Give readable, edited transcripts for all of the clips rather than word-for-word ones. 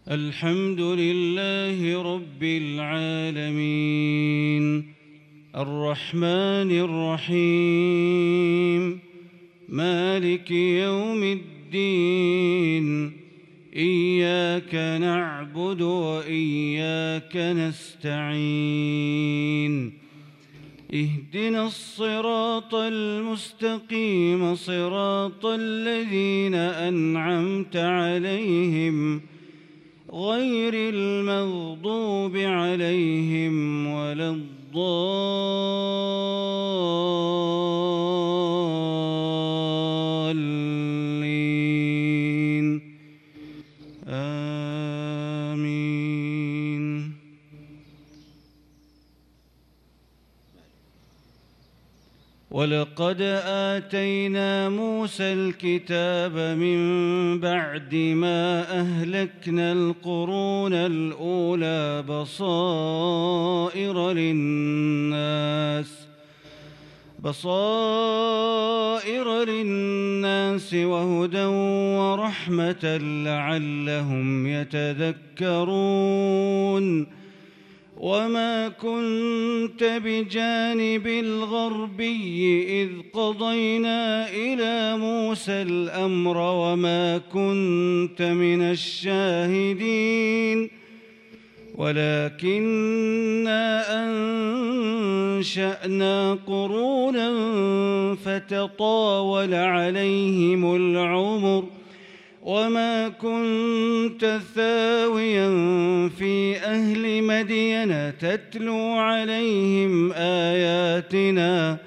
الحمد لله رب العالمين الرحمن الرحيم مالك يوم الدين إياك نعبد وإياك نستعين اهدنا الصراط المستقيم صراط الذين أنعمت عليهم غير المغضوب عليهم ولا الضالين آمين. ولقد آتينا موسى الكتاب من بعد ما أهلكنا القرون الأولى بصائر للناس وهدى ورحمة لعلهم يتذكرون. وما كنت بجانب الغربي إذ قضينا إلى موسى الأمر وما كنت من الشاهدين ولكننا أنشأنا قرونا فتطاول عليهم العمر وما كنت ثاويا في أهل مدين تتلو عليهم آياتنا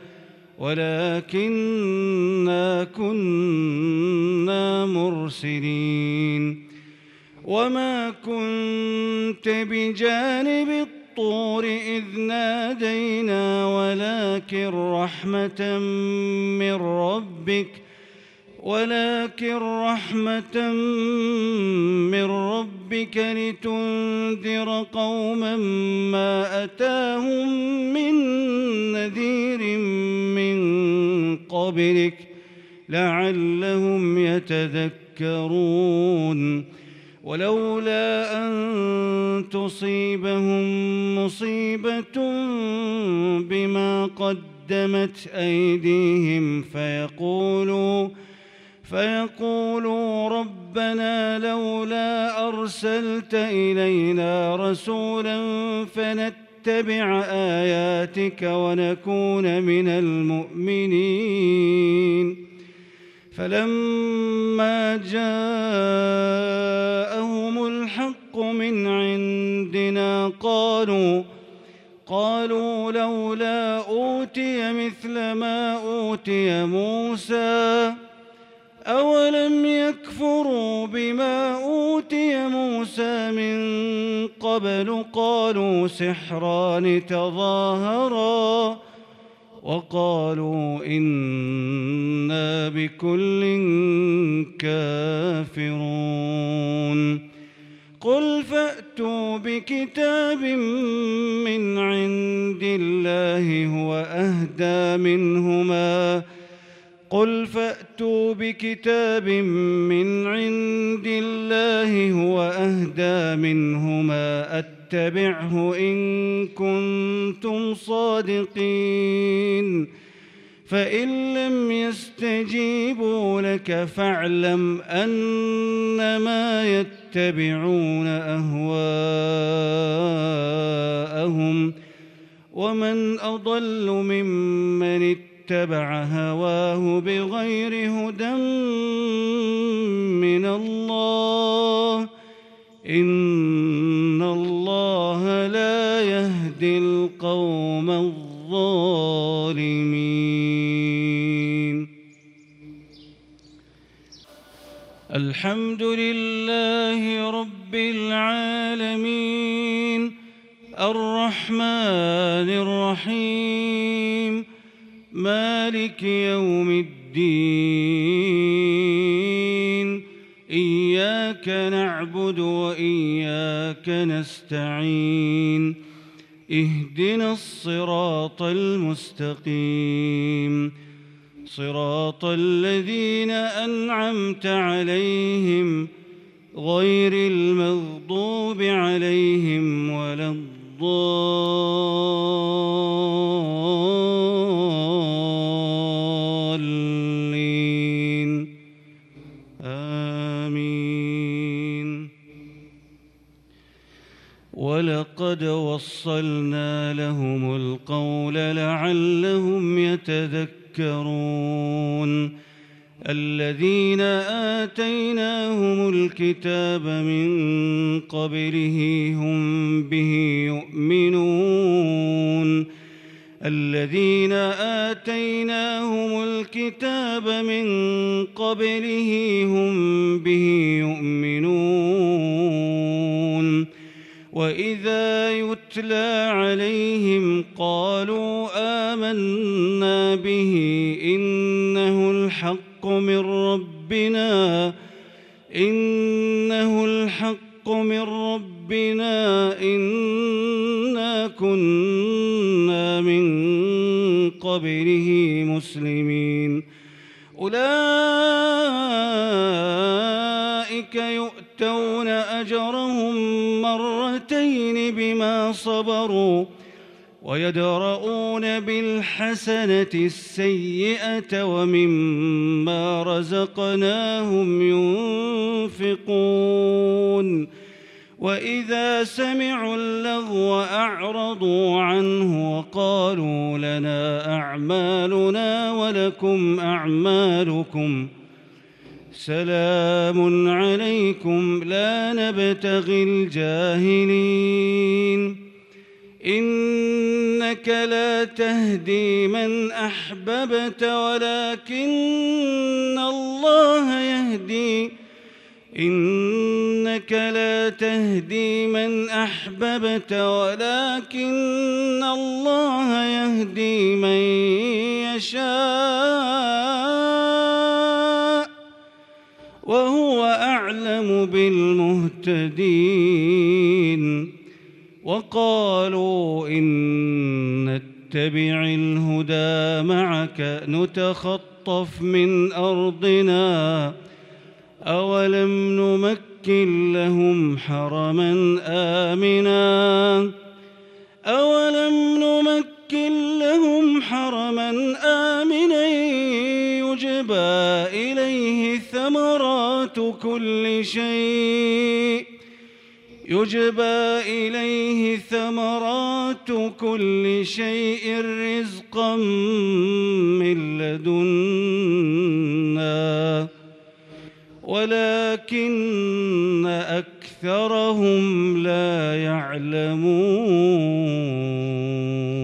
ولكننا كنا مرسلين. وما كنت بجانب الطور إذ نادينا ولكن رحمة من ربك لتنذر قوما ما أتاهم من نذير من قبلك لعلهم يتذكرون. ولولا أن تصيبهم مصيبة بما قدمت أيديهم فيقولوا ربنا لولا أرسلت إلينا رسولا فنتبع آياتك ونكون من المؤمنين. فلما جاءهم الحق من عندنا قالوا لولا أوتي مثل ما أوتي موسى أولم يكفروا بما أوتي موسى من قبل قالوا سحران تظاهرا وقالوا إنا بكل كافرون. قل فأتوا بكتاب من عند الله هو أهدى منهما أتبعه إن كنتم صادقين. فإن لم يستجيبوا لك فاعلم أنما يتبعون أهواءهم ومن أضل ممن اتبع هواه بغير هدى من الله إن الله لا يهدي القوم الظالمين. الحمد لله رب العالمين الرحمن الرحيم مالك يوم الدين إياك نعبد وإياك نستعين اهدنا الصراط المستقيم صراط الذين أنعمت عليهم غير المغضوب عليهم ولا الضالين آمين. ولقد وصلنا لهم القول لعلهم يتذكرون. الذين آتيناهم الكتاب من قبله هم به يؤمنون. الذين آتيناهم الكتاب من قبله هم به يؤمنون. وإذا يتلى عليهم قالوا آمنا به إنه الحق من ربنا إنا كنا من قبله مسلمين. أولئك يؤتون أجرهم مرتين بما صبروا ويدرؤون بالحسنة السيئة ومما رزقناهم ينفقون. وإذا سمعوا اللغو أعرضوا عنه وقالوا لنا أعمالنا ولكم أعمالكم سلام عليكم لا نبتغي الجاهلين. إنك لا تهدي من أحببت ولكن الله يهدي من يشاء وهو أعلم بالمهتدين. وقالوا إن نتبع الهدى معك نتخطف من أرضنا أولم نمكن لهم حرما آمنا يجبى إليه ثمرات كل شيء رزقا من لدنا ولكن أكثرهم لا يعلمون.